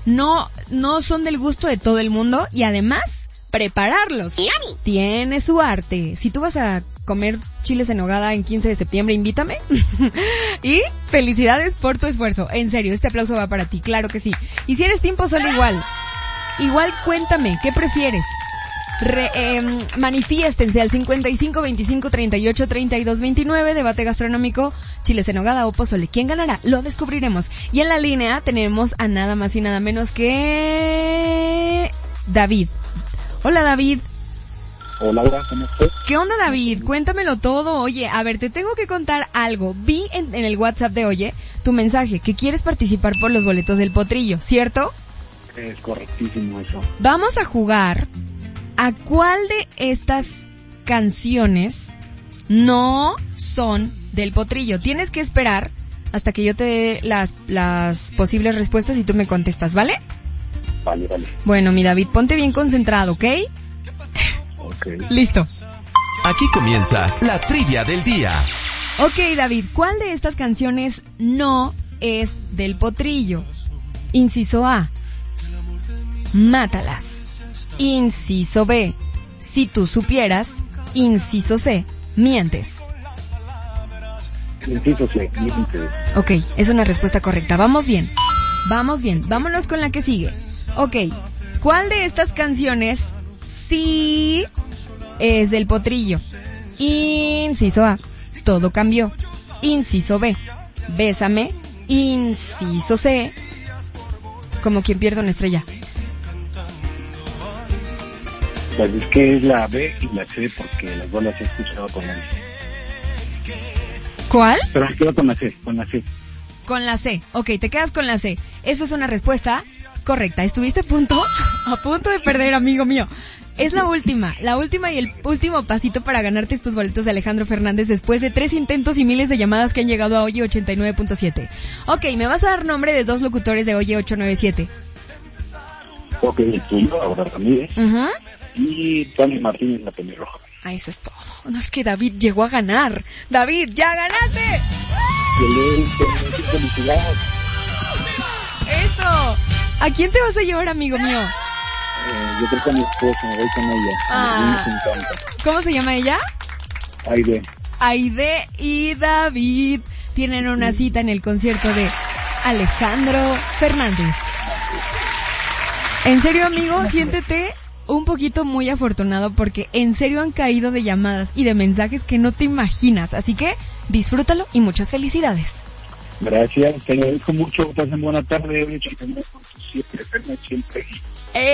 no son del gusto de todo el mundo y además prepararlos tiene su arte. Si tú vas a comer chiles en nogada en 15 de septiembre, invítame. Y felicidades por tu esfuerzo. En serio, este aplauso va para ti, claro que sí. Y si eres team pozole igual cuéntame, ¿qué prefieres? Manifiéstense al 55 25 38 32 29, debate gastronómico, chiles en nogada o pozole. ¿Quién ganará? Lo descubriremos. Y en la línea tenemos a nada más y nada menos que David. Hola, David. Hola, ¿cómo estás? ¿Qué onda, David? Cuéntamelo todo. Oye, a ver, te tengo que contar algo. Vi en el WhatsApp de Oye tu mensaje que quieres participar por los boletos del potrillo, ¿cierto? Es correctísimo eso. Vamos a jugar a cuál de estas canciones no son del potrillo. Tienes que esperar hasta que yo te dé las posibles respuestas y tú me contestas, ¿vale? Vale. Bueno, mi David, ponte bien concentrado, ¿ok? Ok. Listo. Aquí comienza la trivia del día. Ok, David, ¿cuál de estas canciones no es del potrillo? Inciso A, Mátalas. Inciso B, Si tú supieras. Inciso C, Mientes. Inciso C, mientes. Ok, es una respuesta correcta. Vamos bien. Vámonos con la que sigue. Ok, ¿cuál de estas canciones sí es del potrillo? Inciso A, Todo cambió. Inciso B, Bésame. Inciso C, Como quien pierde una estrella. Pues es que es la B y la C porque las dos las he escuchado con él. ¿Cuál? Pero me quedo con la C. Con la C. Ok, te quedas con la C. Eso es una respuesta correcta. Estuviste a punto de perder, amigo mío. Es la última y el último pasito para ganarte estos boletos de Alejandro Fernández después de 3 intentos y miles de llamadas que han llegado a Oye 89.7. Ok, me vas a dar nombre de 2 locutores de Oye 897. Ok, el tuyo, Aurora Ramírez. Uh-huh. Y Tony Martínez, la pelirroja. Ah, eso es todo. No, es que David llegó a ganar. ¡David, ya ganaste! Felicidades. ¡Eso! ¿A quién te vas a llevar, amigo mío? Yo creo que a mi esposa, me voy con ella. Ah. Me encanta. ¿Cómo se llama ella? Aide. Aide y David tienen una cita en el concierto de Alejandro Fernández. En serio, amigo, siéntete un poquito muy afortunado porque en serio han caído de llamadas y de mensajes que no te imaginas. Así que disfrútalo y muchas felicidades. Gracias, te agradezco mucho. Pasen buena tarde. Siempre.